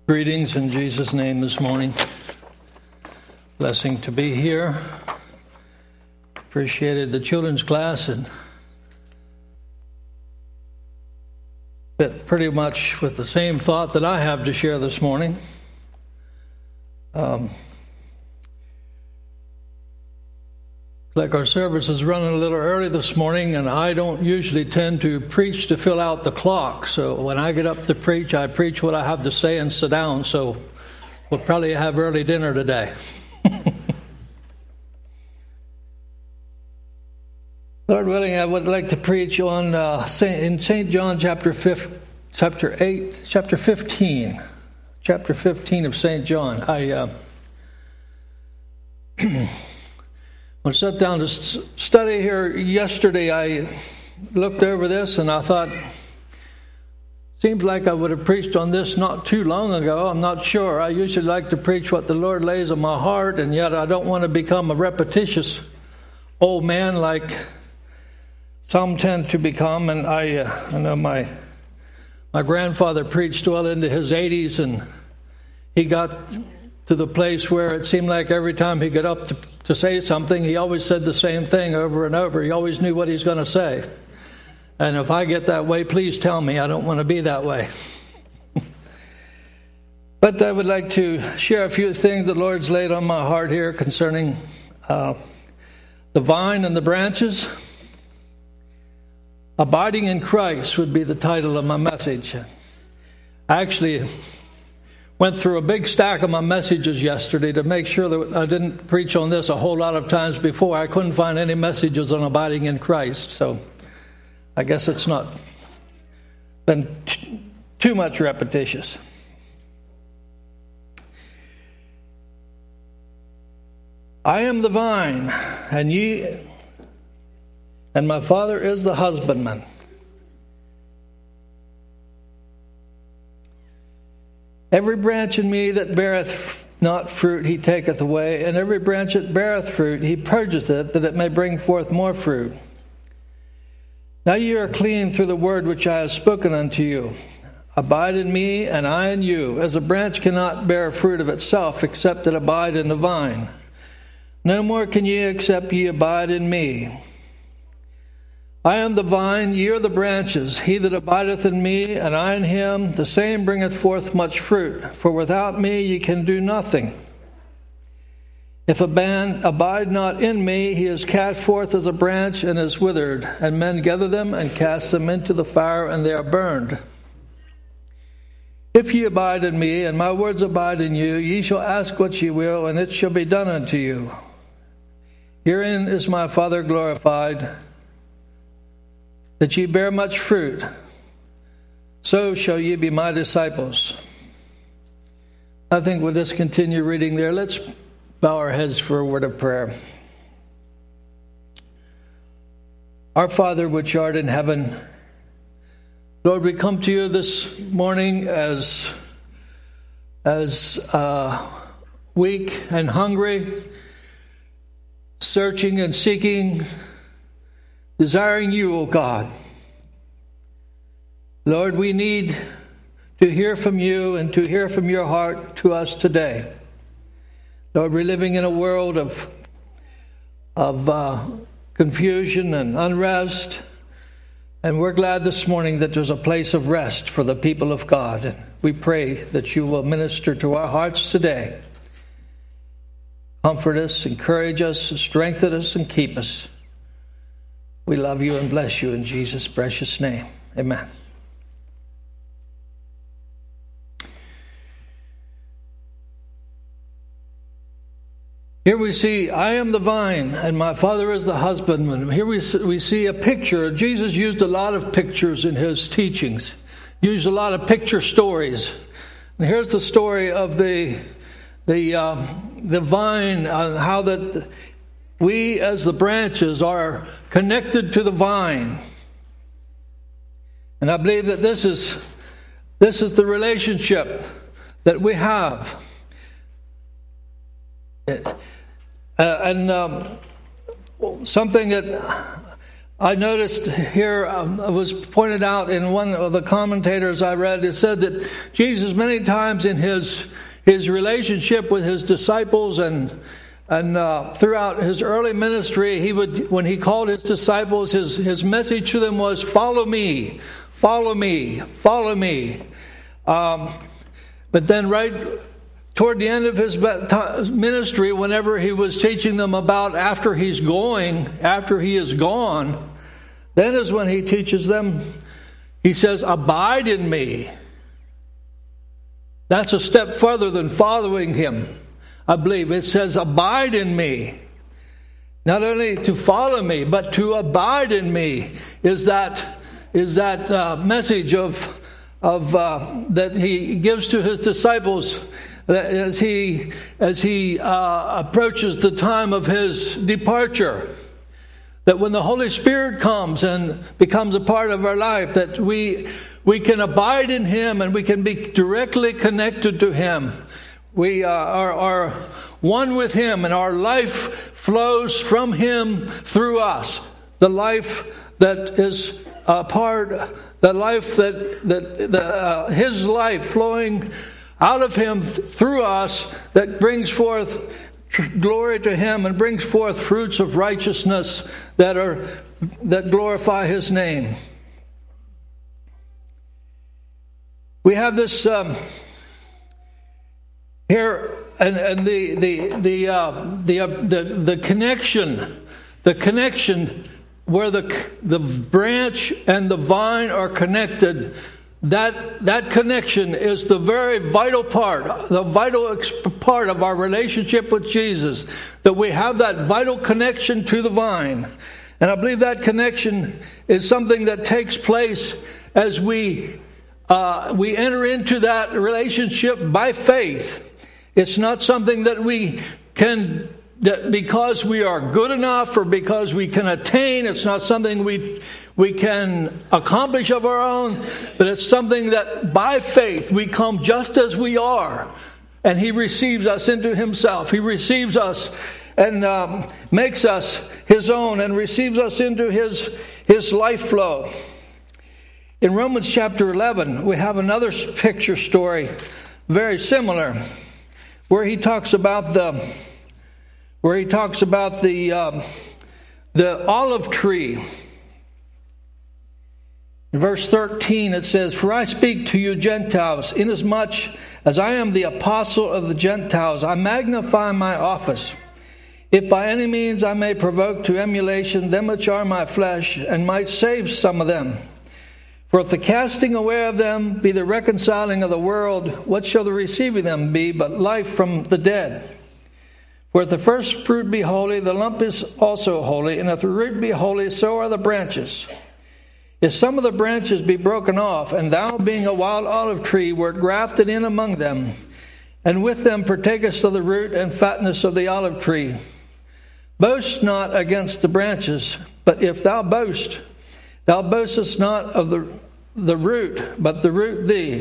Greetings in Jesus' name this morning. Blessing to be here. Appreciated the children's class and fit pretty much with the same thought that I have to share this morning. Like our service is running a little early this morning, and I don't usually tend to preach to fill out the clock. So when I get up to preach, I preach what I have to say and sit down. So we'll probably have early dinner today. Lord willing, I would like to preach on in St. John chapter 15 of St. John. When I sat down to study here yesterday, I looked over this and I thought, seems like I would have preached on this not too long ago. I'm not sure. I usually like to preach what the Lord lays on my heart, and yet I don't want to become a repetitious old man like some tend to become. And I know my grandfather preached well into his 80s, and he got to the place where it seemed like every time he got up to say something, he always said the same thing over and over. He always knew what he's going to say. And if I get that way, please tell me. I don't want to be that way. But I would like to share a few things the Lord's laid on my heart here concerning the vine and the branches. Abiding in Christ would be the title of my message. I actually went through a big stack of my messages yesterday to make sure that I didn't preach on this a whole lot of times before. I couldn't find any messages on abiding in Christ, so I guess it's not been too much repetitious. I am the vine, and my Father is the husbandman. Every branch in me that beareth not fruit, he taketh away, and every branch that beareth fruit, he purgeth it, that it may bring forth more fruit. Now ye are clean through the word which I have spoken unto you. Abide in me, and I in you, as a branch cannot bear fruit of itself, except it abide in the vine. No more can ye, except ye abide in me. I am the vine, ye are the branches. He that abideth in me, and I in him, the same bringeth forth much fruit. For without me ye can do nothing. If a man abide not in me, he is cast forth as a branch and is withered, and men gather them and cast them into the fire, and they are burned. If ye abide in me, and my words abide in you, ye shall ask what ye will, and it shall be done unto you. Herein is my Father glorified, that ye bear much fruit, so shall ye be my disciples. I think we'll just continue reading there. Let's bow our heads for a word of prayer. Our Father which art in heaven, Lord, we come to you this morning as weak and hungry, searching and seeking, desiring you, O God. Lord, we need to hear from you and to hear from your heart to us today. Lord, we're living in a world of confusion and unrest, and we're glad this morning that there's a place of rest for the people of God. And we pray that you will minister to our hearts today. Comfort us, encourage us, strengthen us, and keep us. We love you and bless you in Jesus' precious name. Amen. Here we see, I am the vine, and my Father is the husbandman. Here we see a picture. Jesus used a lot of pictures in his teachings. Used a lot of picture stories. And here's the story of the vine, how that we as the branches are connected to the vine. And I believe that this is the relationship that we have. Something that I noticed here, it was pointed out in one of the commentators I read, it said that Jesus many times in his relationship with his disciples and throughout his early ministry, he would, when he called his disciples, his message to them was, "Follow me, follow me, follow me." But then right toward the end of his ministry, whenever he was teaching them about after he is gone, then is when he teaches them, he says, "Abide in me." That's a step further than following him, I believe. It says, "Abide in me." Not only to follow me, but to abide in me is that message of that he gives to his disciples as he approaches the time of his departure. That when the Holy Spirit comes and becomes a part of our life, that we can abide in him and we can be directly connected to him. We are one with him, and our life flows from him through us. The life that is the life his life flowing out of him through us, that brings forth glory to him and brings forth fruits of righteousness that glorify his name. We have this here, and the connection where the branch and the vine are connected. That connection is the very vital part of our relationship with Jesus, that we have that vital connection to the vine. And I believe that connection is something that takes place as we enter into that relationship by faith. It's not something that we can, that because we are good enough or because we can attain. It's not something we can accomplish of our own, but it's something that by faith we come just as we are, and he receives us into himself. He receives us and makes us his own and receives us into his life flow. In Romans chapter 11, we have another picture story very similar, where he talks about the olive tree. In verse 13 it says, "For I speak to you Gentiles, inasmuch as I am the apostle of the Gentiles, I magnify my office. If by any means I may provoke to emulation them which are my flesh, and might save some of them. For if the casting away of them be the reconciling of the world, what shall the receiving them be but life from the dead? For if the first fruit be holy, the lump is also holy, and if the root be holy, so are the branches. If some of the branches be broken off, and thou, being a wild olive tree, wert grafted in among them, and with them partakest of the root and fatness of the olive tree, boast not against the branches, but if thou boast, thou boastest not of the root, but the root thee.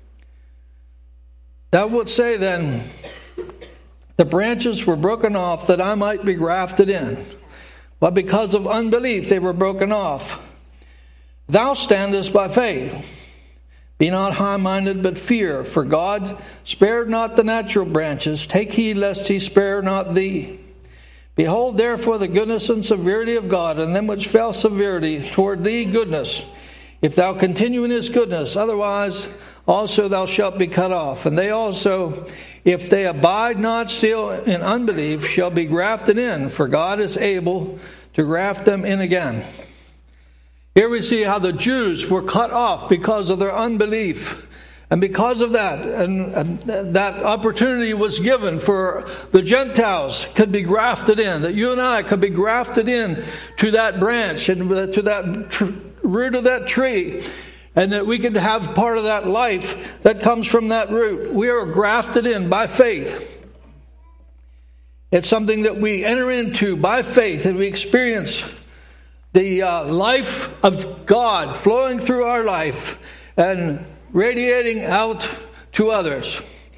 Thou wilt say then, the branches were broken off that I might be grafted in. But because of unbelief they were broken off. Thou standest by faith. Be not high-minded, but fear. For God spared not the natural branches. Take heed lest he spare not thee. Behold therefore the goodness and severity of God, and them which fell severity toward thee goodness. If thou continue in his goodness, otherwise also thou shalt be cut off. And they also, if they abide not still in unbelief, shall be grafted in, for God is able to graft them in again. Here we see how the Jews were cut off because of their unbelief. And because of that, and that opportunity was given for the Gentiles could be grafted in, that you and I could be grafted in to that branch and to that root of that tree, and that we could have part of that life that comes from that root. We are grafted in by faith. It's something that we enter into by faith, and we experience the life of God flowing through our life and radiating out to others.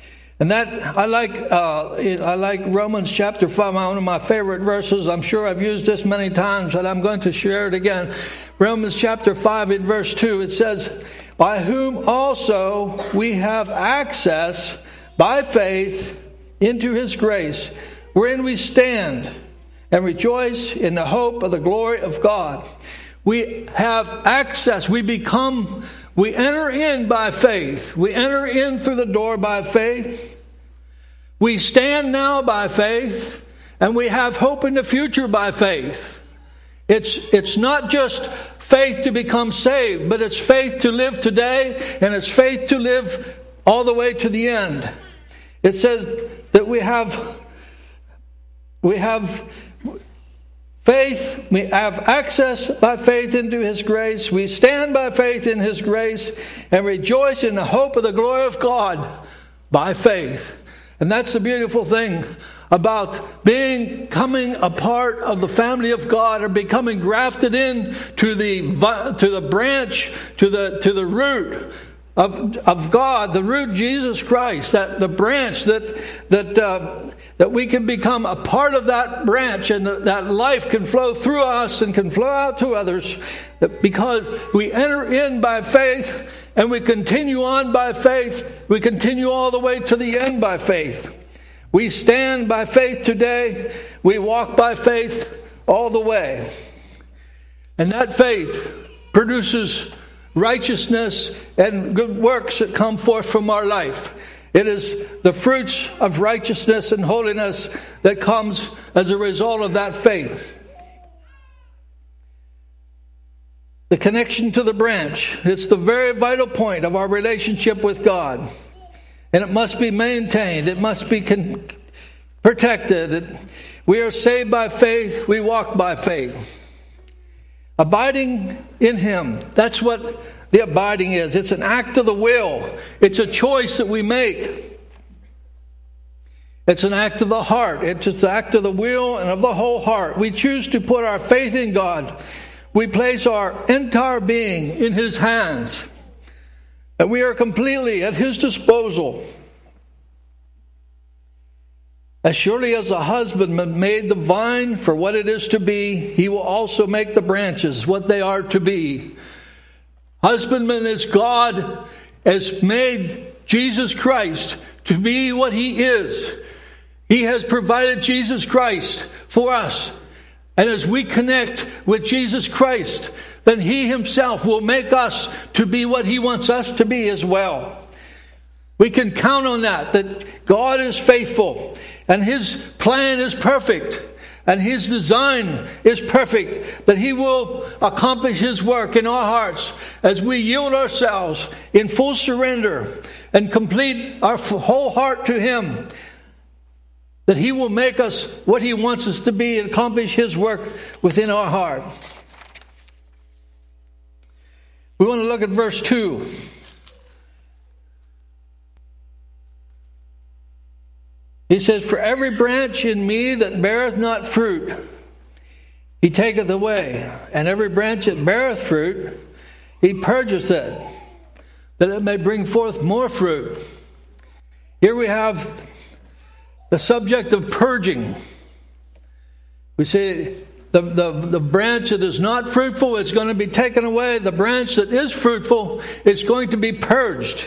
And that I like Romans chapter 5, one of my favorite verses. I'm sure I've used this many times, but I'm going to share it again. Romans chapter 5 in verse 2, it says, by whom also we have access by faith into his grace, wherein we stand and rejoice in the hope of the glory of God. We have access. We enter in by faith. We enter in through the door by faith. We stand now by faith, and we have hope in the future by faith. It's not just faith to become saved, but it's faith to live today, and it's faith to live all the way to the end. It says that we have faith, we have access by faith into his grace. We stand by faith in his grace and rejoice in the hope of the glory of God by faith. And that's the beautiful thing about becoming a part of the family of God, or becoming grafted in to the branch, to the root of God, the root Jesus Christ, that the branch that we can become a part of that branch, and that life can flow through us and can flow out to others, because we enter in by faith and we continue on by faith. We continue all the way to the end by faith. We stand by faith today. We walk by faith all the way. And that faith produces righteousness and good works that come forth from our life. It is the fruits of righteousness and holiness that comes as a result of that faith. The connection to the branch, it's the very vital point of our relationship with God. And it must be maintained. It must be protected. We are saved by faith. We walk by faith. Abiding in him. That's what the abiding is. It's an act of the will. It's a choice that we make. It's an act of the heart. It's an act of the will and of the whole heart. We choose to put our faith in God. We place our entire being in his hands. And we are completely at his disposal. As surely as a husbandman made the vine for what it is to be, he will also make the branches what they are to be. Husbandman is God, has made Jesus Christ to be what he is. He has provided Jesus Christ for us. And as we connect with Jesus Christ, then he himself will make us to be what he wants us to be as well. We can count on that God is faithful, and his plan is perfect, and his design is perfect, that he will accomplish his work in our hearts as we yield ourselves in full surrender and complete our whole heart to him, that he will make us what he wants us to be and accomplish his work within our heart. We want to look at verse 2. He says, for every branch in me that beareth not fruit, he taketh away. And every branch that beareth fruit, he purgeth it, that it may bring forth more fruit. Here we have the subject of purging. We say the branch that is not fruitful is going to be taken away. The branch that is fruitful is going to be purged.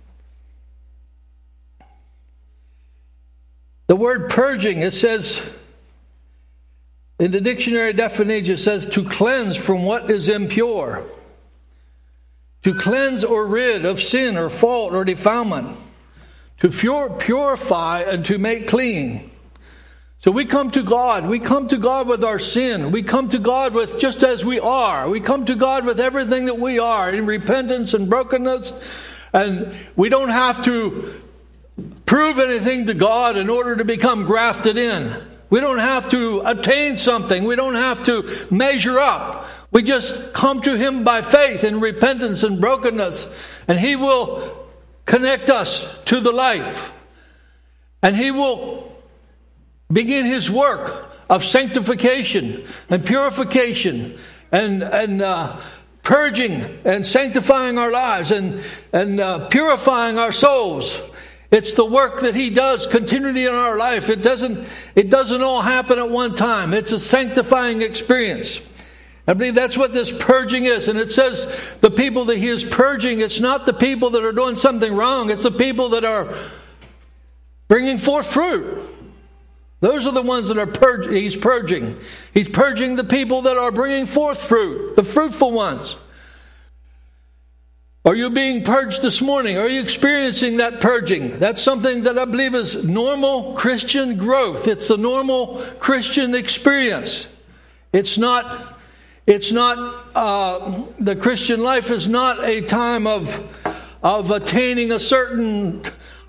The word purging, it says, in the dictionary definition, it says to cleanse from what is impure. To cleanse or rid of sin or fault or defilement. To purify and to make clean. So we come to God. We come to God with our sin. We come to God with just as we are. We come to God with everything that we are in repentance and brokenness. And we don't have to prove anything to God in order to become grafted in. We don't have to attain something. We don't have to measure up. We just come to him by faith in repentance and brokenness. And he will connect us to the life. And he will begin his work of sanctification and purification and purging and sanctifying our lives and purifying our souls It's the work that He does continually in our life. It doesn't all happen at one time. It's a sanctifying experience. I believe that's what this purging is. And it says the people that He is purging, it's not the people that are doing something wrong. It's the people that are bringing forth fruit. Those are the ones that He's purging. He's purging the people that are bringing forth fruit, the fruitful ones. Are you being purged this morning? Are you experiencing that purging? That's something that I believe is normal Christian growth. It's a normal Christian experience. It's not the Christian life is not a time of attaining a certain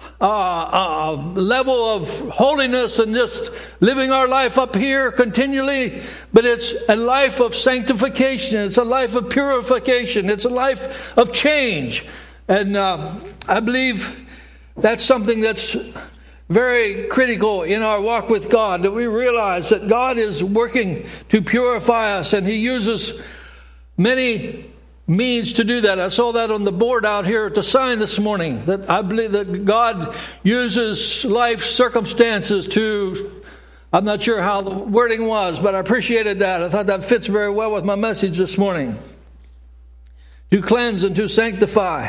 level of holiness and just living our life up here continually, but it's a life of sanctification. It's a life of purification. It's a life of change. And I believe that's something that's very critical in our walk with God, that we realize that God is working to purify us, and He uses many means to do that. I saw that on the board out here at the sign this morning, that I believe that God uses life circumstances to, I'm not sure how the wording was, but I appreciated that. I thought that fits very well with my message this morning. To cleanse and to sanctify.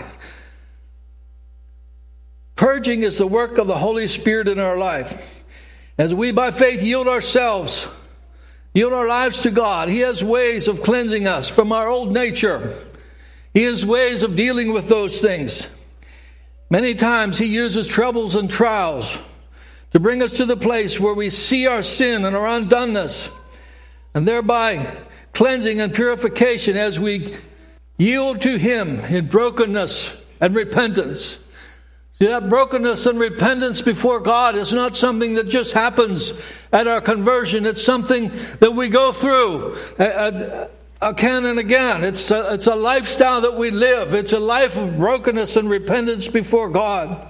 Purging is the work of the Holy Spirit in our life. As we by faith yield our lives to God, He has ways of cleansing us from our old nature. He has ways of dealing with those things. Many times He uses troubles and trials to bring us to the place where we see our sin and our undoneness, and thereby cleansing and purification as we yield to Him in brokenness and repentance. See, that brokenness and repentance before God is not something that just happens at our conversion. It's something that we go through again and again. It's a lifestyle that we live. It's a life of brokenness and repentance before God.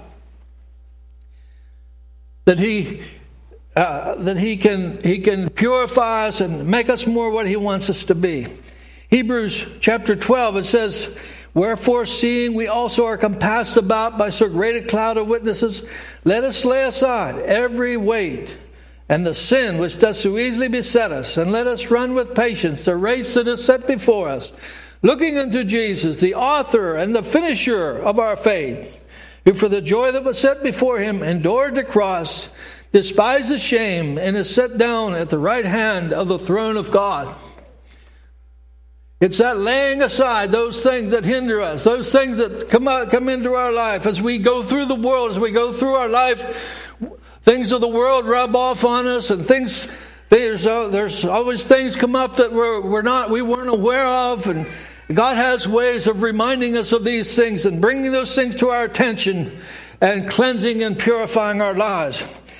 That He can purify us and make us more what He wants us to be. Hebrews chapter 12, it says, "Wherefore, seeing we also are compassed about by so great a cloud of witnesses, let us lay aside every weight and the sin which does so easily beset us, and let us run with patience the race that is set before us, looking unto Jesus, the author and the finisher of our faith, who for the joy that was set before Him endured the cross, despised the shame, and is set down at the right hand of the throne of God." It's that laying aside those things that hinder us, those things that come into our life as we go through the world, as we go through our life. Things of the world rub off on us, and there's always things come up that we weren't aware of, and God has ways of reminding us of these things and bringing those things to our attention and cleansing and purifying our lives.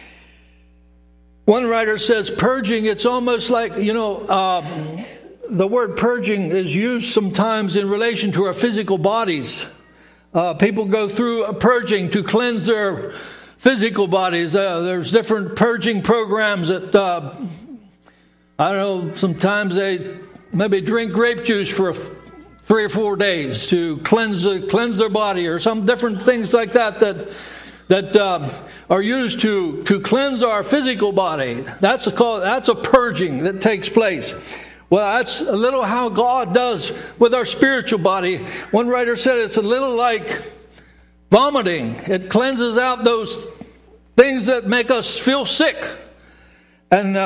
One writer says, purging, it's almost like, the word purging is used sometimes in relation to our physical bodies. People go through a purging to cleanse their physical bodies. There's different purging programs that, sometimes they maybe drink grape juice for 3 or 4 days to cleanse their body, or some different things like that are used to cleanse our physical body. That's a purging that takes place. Well, that's a little how God does with our spiritual body. One writer said it's a little like vomiting. It cleanses out those things that make us feel sick. And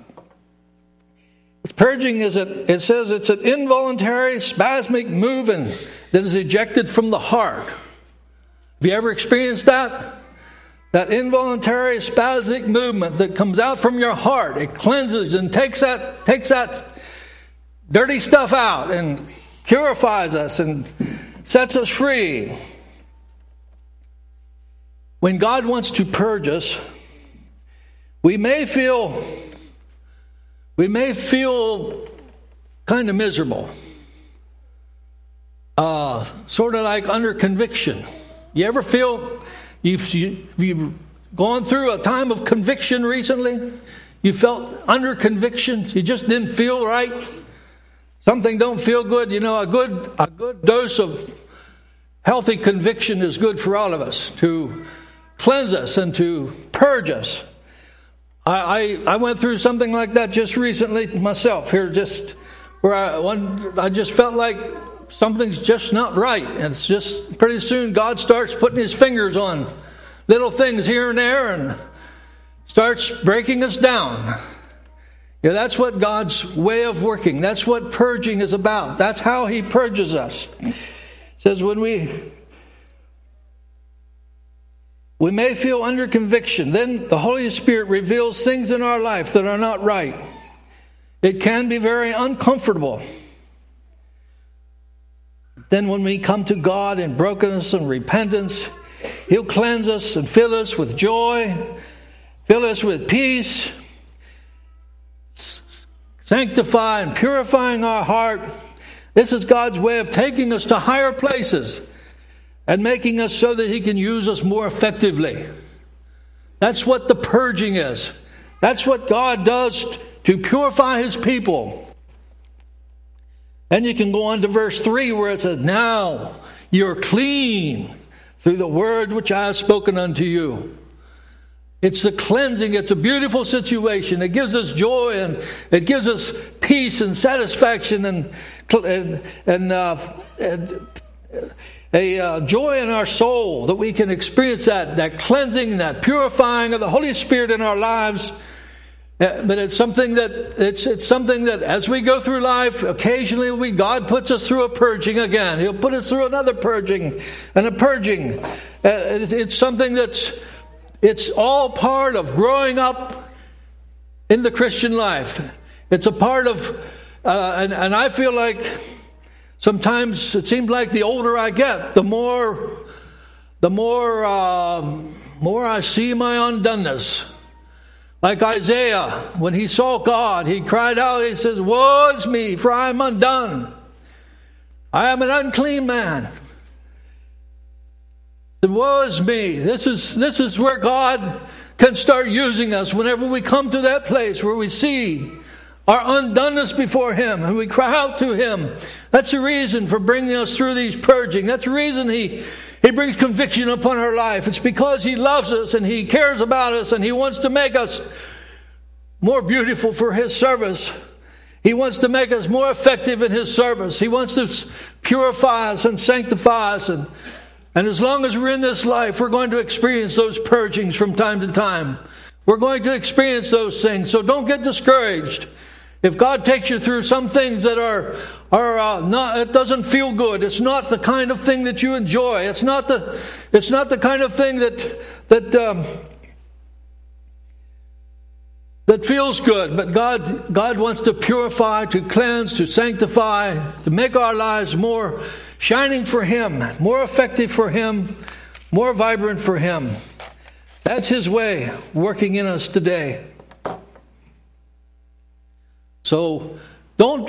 purging it says it's an involuntary, spasmic movement that is ejected from the heart. Have you ever experienced that? That involuntary, spasmic movement that comes out from your heart. It cleanses and takes that dirty stuff out and purifies us and sets us free. When God wants to purge us, we may feel kind of miserable. Sort of like under conviction. You ever feel you've gone through a time of conviction recently? You felt under conviction. You just didn't feel right. Something don't feel good. A good dose of healthy conviction is good for all of us, to cleanse us and to purge us. I went through something like that just recently myself here, just where I just felt like something's just not right. And it's just pretty soon God starts putting his fingers on little things here and there and starts breaking us down. Yeah, that's what God's way of working. That's what purging is about. That's how he purges us. It says when we may feel under conviction, then the Holy Spirit reveals things in our life that are not right. It can be very uncomfortable. Then when we come to God in brokenness and repentance, he'll cleanse us and fill us with joy, fill us with peace, sanctify and purifying our heart. This is God's way of taking us to higher places and making us so that he can use us more effectively. That's what the purging is. That's what God does to purify his people. And you can go on to verse 3 where it says, now you're clean through the word which I have spoken unto you. It's the cleansing. It's a beautiful situation. It gives us joy and it gives us peace and satisfaction and a joy in our soul that we can experience that cleansing, that purifying of the Holy Spirit in our lives. But it's something that as we go through life, occasionally God puts us through a purging again. He'll put us through another purging and a purging. It's something it's all part of growing up in the Christian life. It's a part of, and I feel like sometimes it seems like the older I get, the more I see my undoneness. Like Isaiah, when he saw God, he cried out, he says, woe is me, for I am undone. I am an unclean man. Woe is me. This is where God can start using us whenever we come to that place where we see our undoneness before him and we cry out to him. That's the reason for bringing us through these purging. That's the reason he brings conviction upon our life. It's because he loves us and he cares about us and he wants to make us more beautiful for his service. He wants to make us more effective in his service. He wants to purify us and sanctify us. And as long as we're in this life, we're going to experience those purgings from time to time. We're going to experience those things. So don't get discouraged. If God takes you through some things that are not, it doesn't feel good. It's not the kind of thing that you enjoy. It's not the kind of thing that feels good. But God wants to purify, to cleanse, to sanctify, to make our lives more shining for him, more effective for him, more vibrant for him. That's his way working in us today. So don't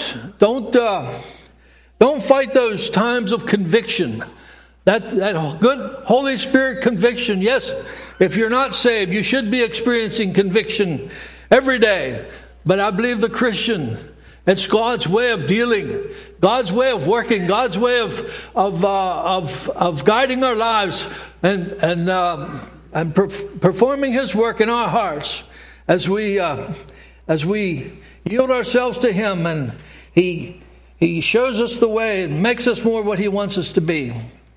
fight those times of conviction. That good Holy Spirit conviction. Yes, if you're not saved, you should be experiencing conviction every day. But I believe the Christian, it's God's way of dealing, God's way of working, God's way of guiding our lives and performing his work in our hearts as we yield ourselves to him, and he shows us the way and makes us more what he wants us to be.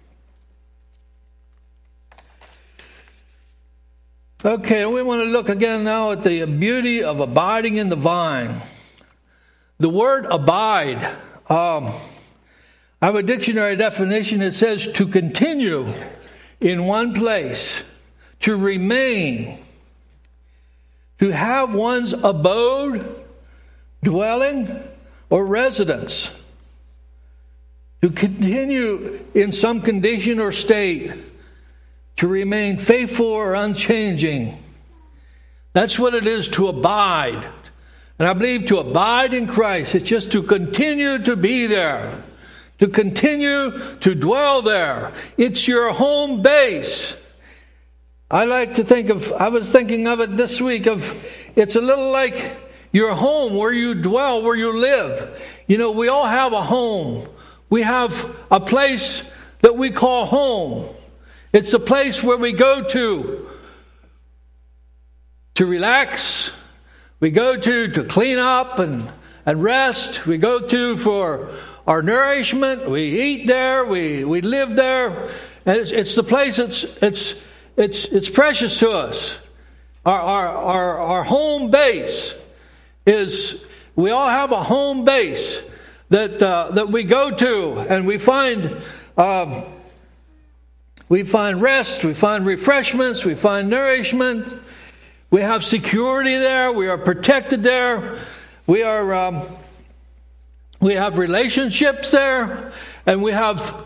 Okay, we want to look again now at the beauty of abiding in the vine. The word abide, I have a dictionary definition. It says to continue in one place, to remain, to have one's abode, dwelling, or residence, to continue in some condition or state, to remain faithful or unchanging. That's what it is to abide. And I believe to abide in Christ, it's just to continue to be there, to continue to dwell there. It's your home base. I was thinking of it this week, it's a little like your home, where you dwell, where you live. You know, we all have a home. We have a place that we call home. It's the place where we go to to relax. We go to clean up and rest. We go to for our nourishment. We eat there. We live there. And it's the place it's precious to us. Our home base is, we all have a home base that we go to, and we find rest, we find refreshments, we find nourishment. We have security there. We are protected there. We have relationships there, and we have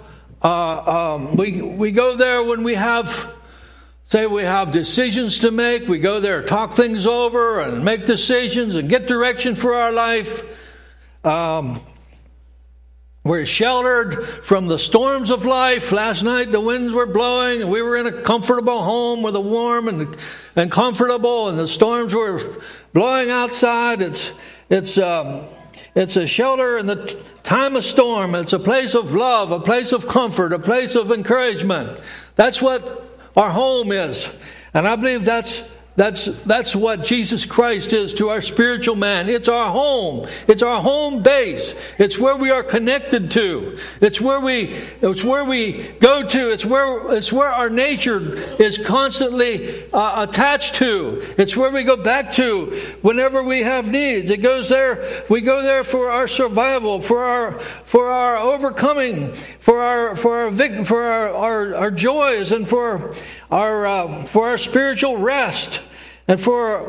we go there when we have decisions to make. We go there, talk things over, and make decisions and get direction for our life. We're sheltered from the storms of life. Last night the winds were blowing, and we were in a comfortable home with a warm and comfortable, and the storms were blowing outside. It's a shelter in the time of storm. It's a place of love, a place of comfort, a place of encouragement. That's what our home is. And I believe that's what Jesus Christ is to our spiritual man. It's our home. It's our home base. It's where we are connected to. It's where we go to. It's where our nature is constantly attached to. It's where we go back to whenever we have needs. It goes there. We go there for our survival, for our overcoming, for our joys, and for our spiritual rest. And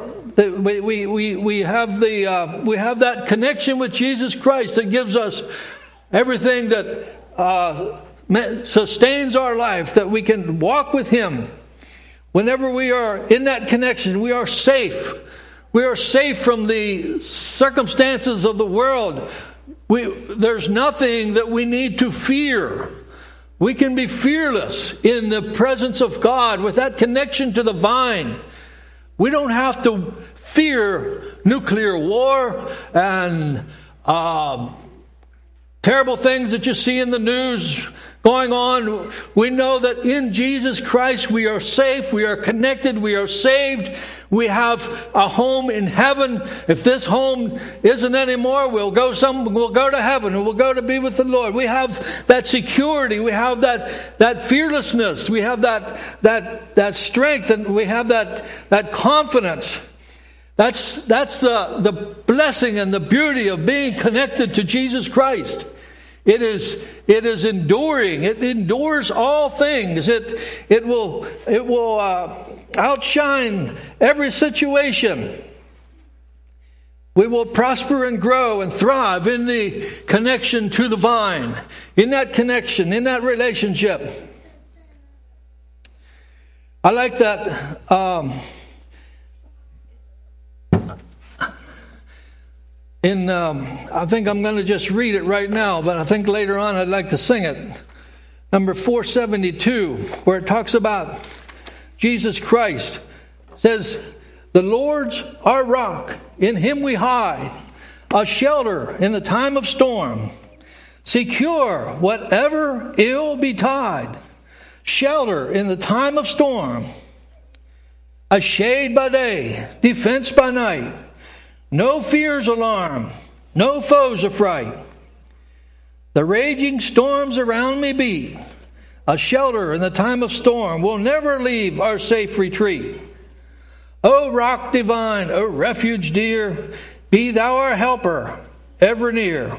we have that connection with Jesus Christ that gives us everything that sustains our life, that we can walk with Him. Whenever we are in that connection, we are safe. We are safe from the circumstances of the world. There's nothing that we need to fear. We can be fearless in the presence of God with that connection to the vine. We don't have to fear nuclear war and terrible things that you see in the news going on. We know that in Jesus Christ we are safe, we are connected, we are saved. We have a home in heaven. If this home isn't anymore, we'll go to heaven, and we'll go to be with the Lord. We have that security, we have that fearlessness, we have that strength, and we have that confidence. That's the blessing and the beauty of being connected to Jesus Christ. It is enduring. It endures all things. It will outshine every situation. We will prosper and grow and thrive in the connection to the vine, in that connection, in that relationship. I like that. I think I'm going to just read it right now, but I think later on I'd like to sing it. Number 472, where it talks about Jesus Christ. It says, "The Lord's our rock, in Him we hide, a shelter in the time of storm, secure whatever ill betide, shelter in the time of storm, a shade by day, defense by night. No fears alarm, no foes affright. The raging storms around me beat. A shelter in the time of storm will never leave our safe retreat. O rock divine, O refuge dear, be thou our helper ever near.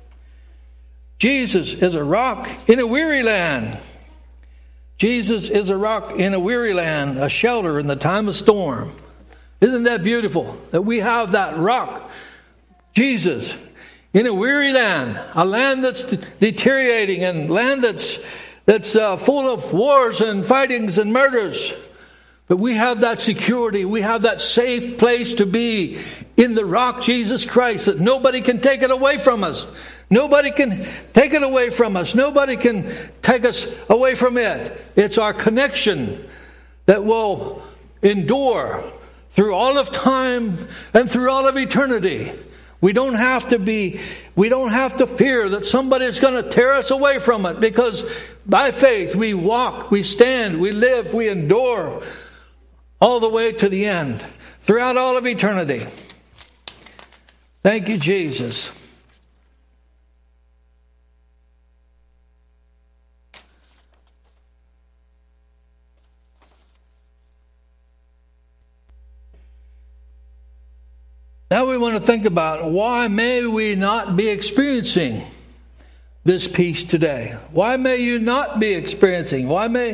Jesus is a rock in a weary land. Jesus is a rock in a weary land, a shelter in the time of storm." Isn't that beautiful? That we have that rock, Jesus, in a weary land, a land that's deteriorating, and land that's full of wars and fightings and murders. But we have that security. We have that safe place to be in the rock, Jesus Christ, that nobody can take it away from us. Nobody can take it away from us. Nobody can take us away from it. It's our connection that will endure through all of time and through all of eternity. We don't have to fear that somebody is going to tear us away from it, because by faith we walk, we stand, we live, we endure all the way to the end. throughout all of eternity. Thank you, Jesus. Now we want to think about why may we not be experiencing this peace today? Why may you not be experiencing?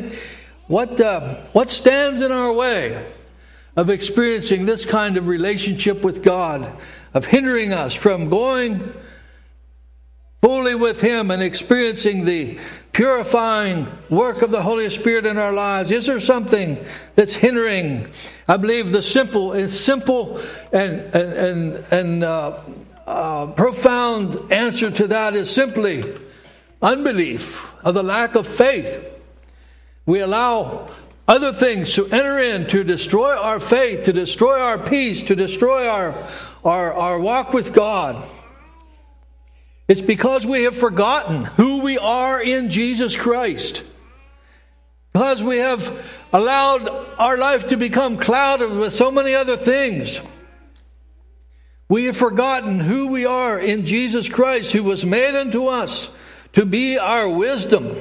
What stands in our way of experiencing this kind of relationship with God, of hindering us from going fully with Him and experiencing the purifying work of the Holy Spirit in our lives? Is there something that's hindering? I believe the simple and profound answer to that is simply unbelief, of the lack of faith. We allow other things to enter in to destroy our faith, to destroy our peace, to destroy our walk with God. It's because we have forgotten who we are in Jesus Christ. Because we have allowed our life to become clouded with so many other things. We have forgotten who we are in Jesus Christ, who was made unto us to be our wisdom.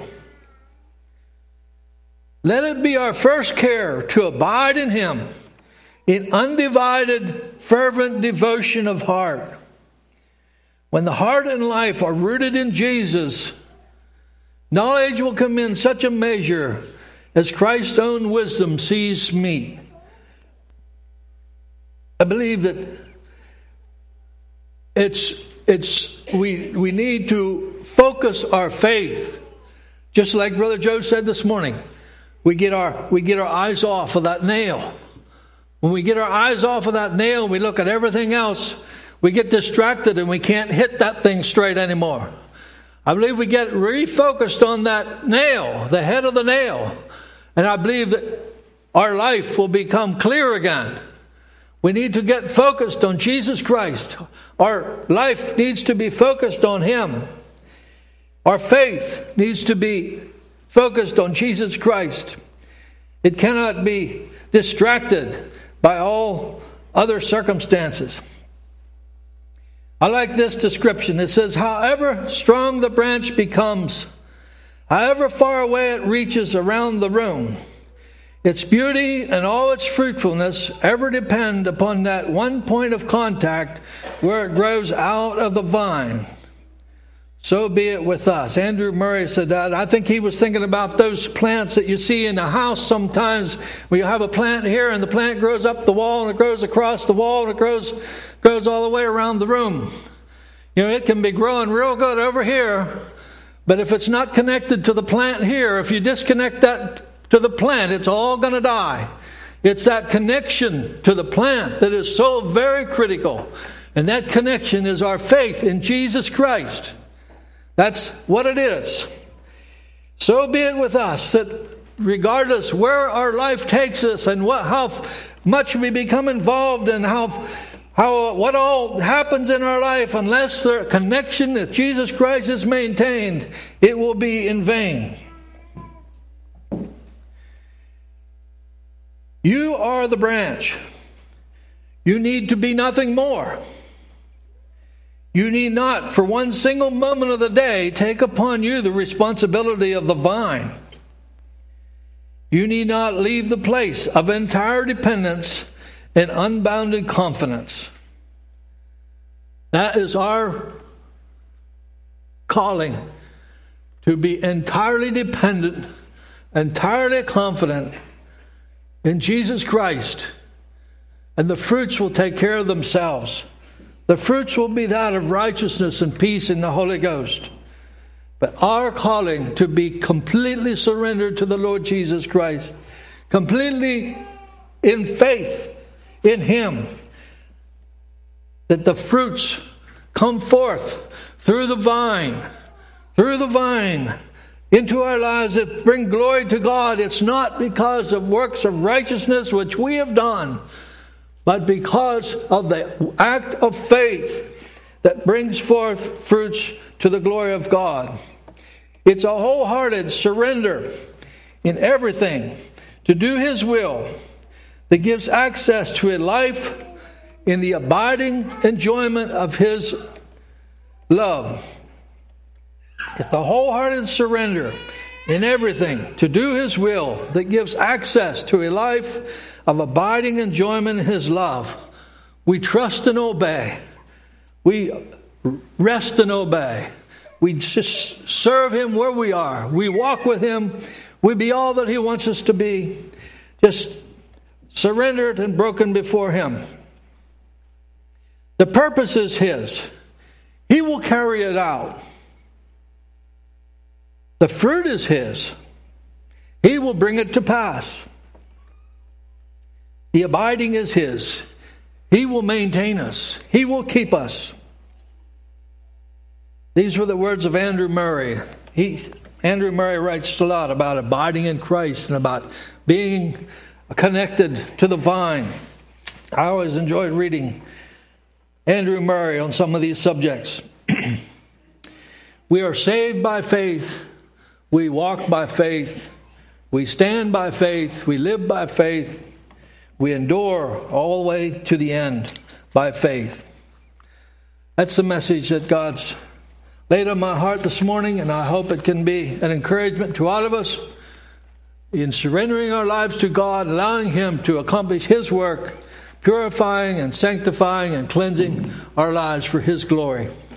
Let it be our first care to abide in Him in undivided, fervent devotion of heart. When the heart and life are rooted in Jesus, knowledge will come in such a measure as Christ's own wisdom sees meet. I believe that we need to focus our faith, just like Brother Joe said this morning. We get our eyes off of that nail. When we get our eyes off of that nail, we look at everything else. We get distracted and we can't hit that thing straight anymore. I believe we get refocused on that nail, the head of the nail. And I believe that our life will become clear again. We need to get focused on Jesus Christ. Our life needs to be focused on Him. Our faith needs to be focused on Jesus Christ. It cannot be distracted by all other circumstances. I like this description. It says, however strong the branch becomes, however far away it reaches around the room, its beauty and all its fruitfulness ever depend upon that one point of contact where it grows out of the vine. So be it with us. Andrew Murray said that. I think he was thinking about those plants that you see in a house sometimes, where you have a plant here and the plant grows up the wall and it grows across the wall and it grows all the way around the room. You know, it can be growing real good over here, but if it's not connected to the plant here, if you disconnect that to the plant, it's all going to die. It's that connection to the plant that is so very critical. And that connection is our faith in Jesus Christ. That's what it is. So be it with us, that regardless where our life takes us and how much we become involved in what all happens in our life, unless the connection that Jesus Christ is maintained, it will be in vain. You are the branch. You need to be nothing more. You need not, for one single moment of the day, take upon you the responsibility of the vine. You need not leave the place of entire dependence and unbounded confidence. That is our calling, to be entirely dependent, entirely confident in Jesus Christ. And the fruits will take care of themselves. The fruits will be that of righteousness and peace in the Holy Ghost. But our calling to be completely surrendered to the Lord Jesus Christ, completely in faith in Him, that the fruits come forth through the vine into our lives that bring glory to God. It's not because of works of righteousness which we have done, but because of the act of faith that brings forth fruits to the glory of God. It's a wholehearted surrender in everything to do His will, that gives access to a life in the abiding enjoyment of His love. It's the wholehearted surrender in everything to do His will that gives access to a life of abiding enjoyment in His love. We trust and obey. We rest and obey. We just serve Him where we are. We walk with Him. We be all that He wants us to be. Just surrendered and broken before Him. The purpose is His. He will carry it out. The fruit is His. He will bring it to pass. The abiding is His. He will maintain us. He will keep us. These were the words of Andrew Murray. Andrew Murray writes a lot about abiding in Christ and about being connected to the vine. I always enjoyed reading Andrew Murray on some of these subjects. We are saved by faith. We walk by faith. We stand by faith. We live by faith. We endure all the way to the end by faith. That's the message that God's laid on my heart this morning, and I hope it can be an encouragement to all of us in surrendering our lives to God, allowing Him to accomplish His work, purifying and sanctifying and cleansing our lives for His glory.